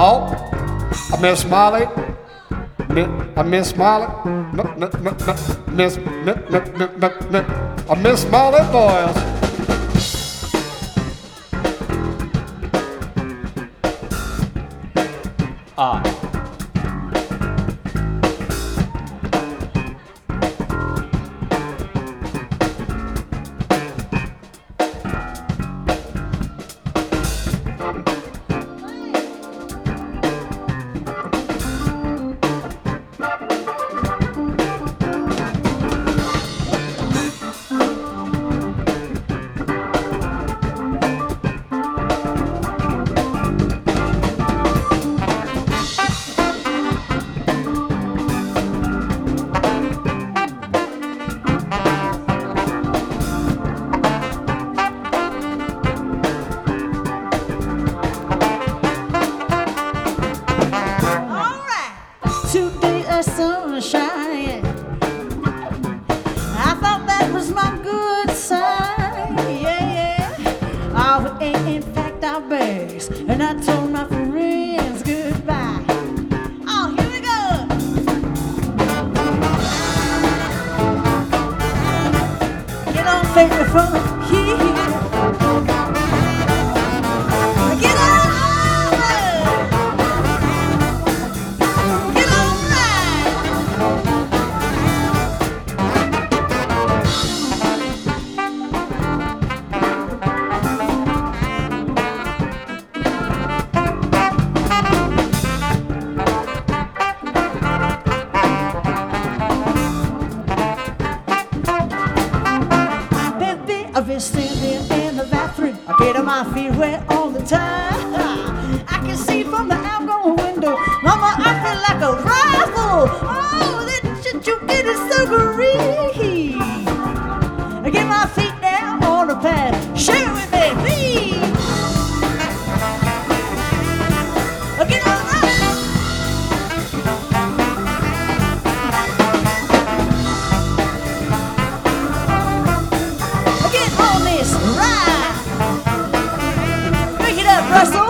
Oh, I Miss Molly. I Miss Molly. I Miss Molly Boyles. Sunshine. I thought that was my good sign. Yeah, yeah. Oh, in fact, I bears, and I told my friends goodbye. Oh, here we go. Get on, baby, from here. Get on. I've been standing in the bathroom, I get my feet wet all the time. I can see from the outgoing window, mama, I feel like a rifle. Oh, that shit you get is so great. I get my feet down on the pad, share it with me, please. I get on Russell.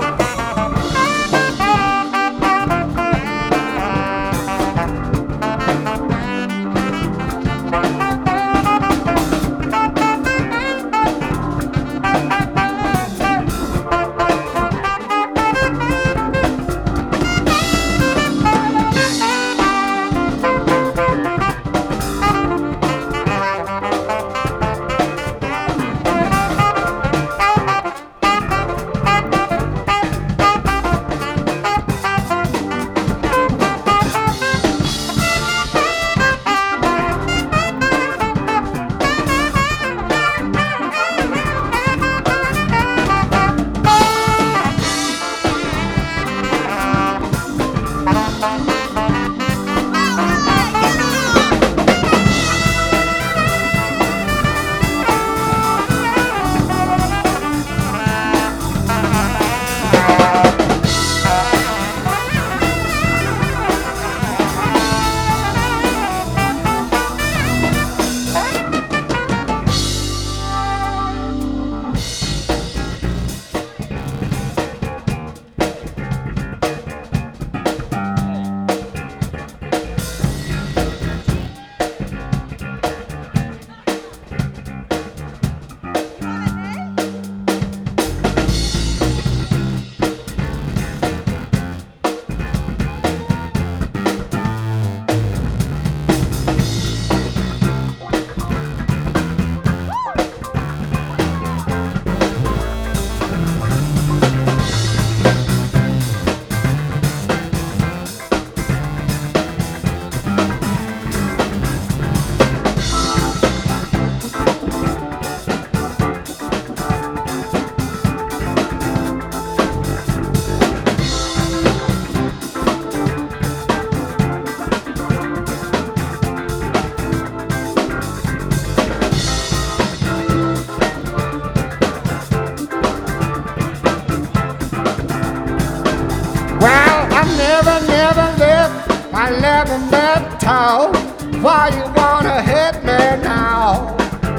I never met tall. Why you wanna hit me now?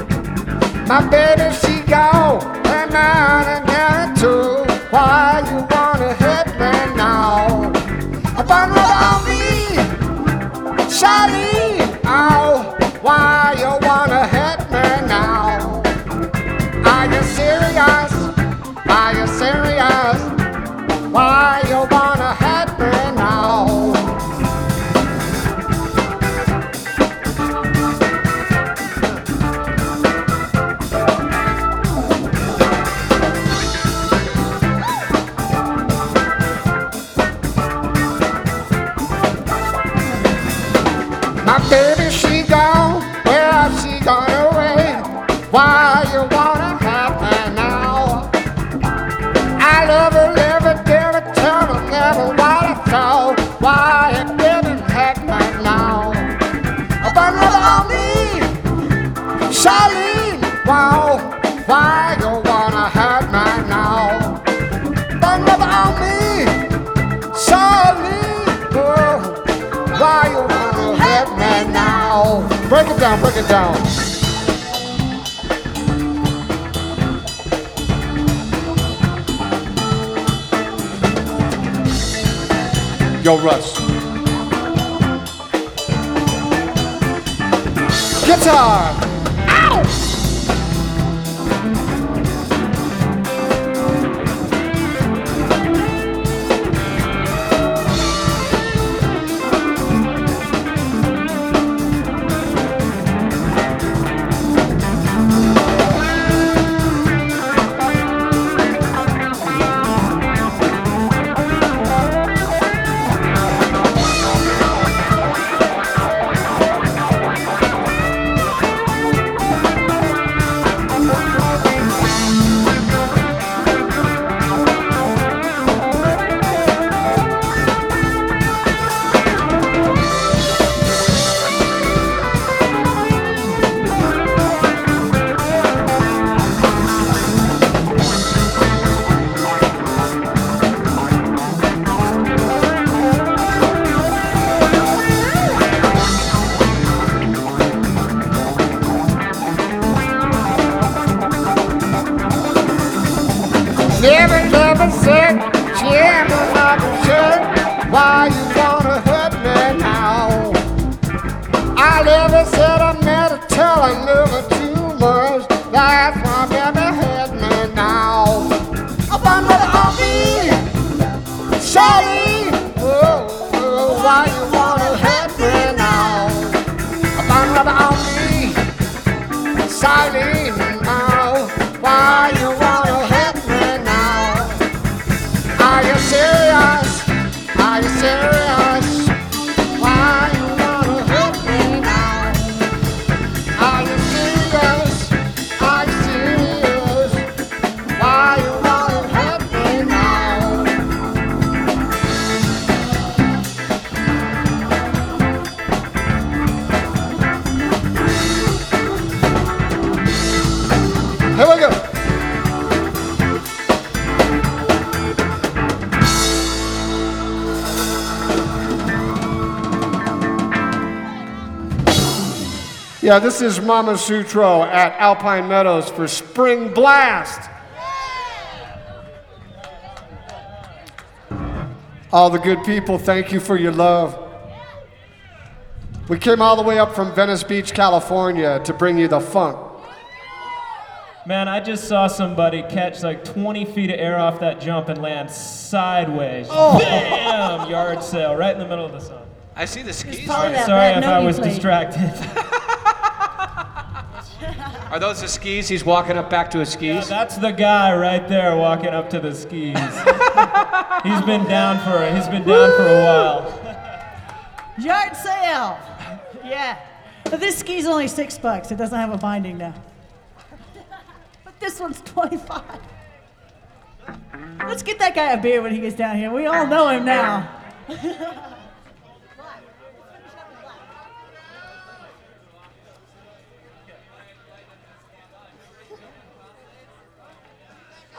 My baby, she gone, and I ain't got to. Why you wanna hit me now? Charlene, oh, why you wanna hit me now? Are you serious? Are you serious? Why you wanna hit me now? My baby, she gone, where she gone away? Why you wanna have me now? I love her, live her, dare her, tell her, never what I thought. Why you didn't have me now? But love on me, Charlene, wow, why you wanna have me now? But love on me, Charlene, oh, why you wanna have me now? Break it down, break it down. Yo, Russ. Guitar. Ow! Never said she ever not sure. Why you wanna hurt me now? I never said I met her till I knew her too much. That's why baby hurt me now. I wonder on me, Charlene, oh, oh, why you wanna hurt me now? I wonder on me, Charlene, now, why you wanna hurt me now? Are you serious? Are you serious? Why you wanna hurt me now? Are you serious? Are you serious? Why you wanna hurt me now? Here we go. Yeah, this is Mama Sutro at Alpine Meadows for Spring Blast. All the good people, thank you for your love. We came all the way up from Venice Beach, California to bring you the funk. Man, I just saw somebody catch like 20 feet of air off that jump and land sideways. Oh. Bam! Yard sale right in the middle of the sun. I see the skis. probably that Sorry bad if note I you was played. distracted. Are those the skis? He's walking up back to his Yeah, skis. that's the guy right there walking up to the skis. He's been down for a while. Yard sale. Yeah. But this ski's only $6. It doesn't have a binding now. But this one's 25. Let's get that guy a beer when he gets down here. We all know him now.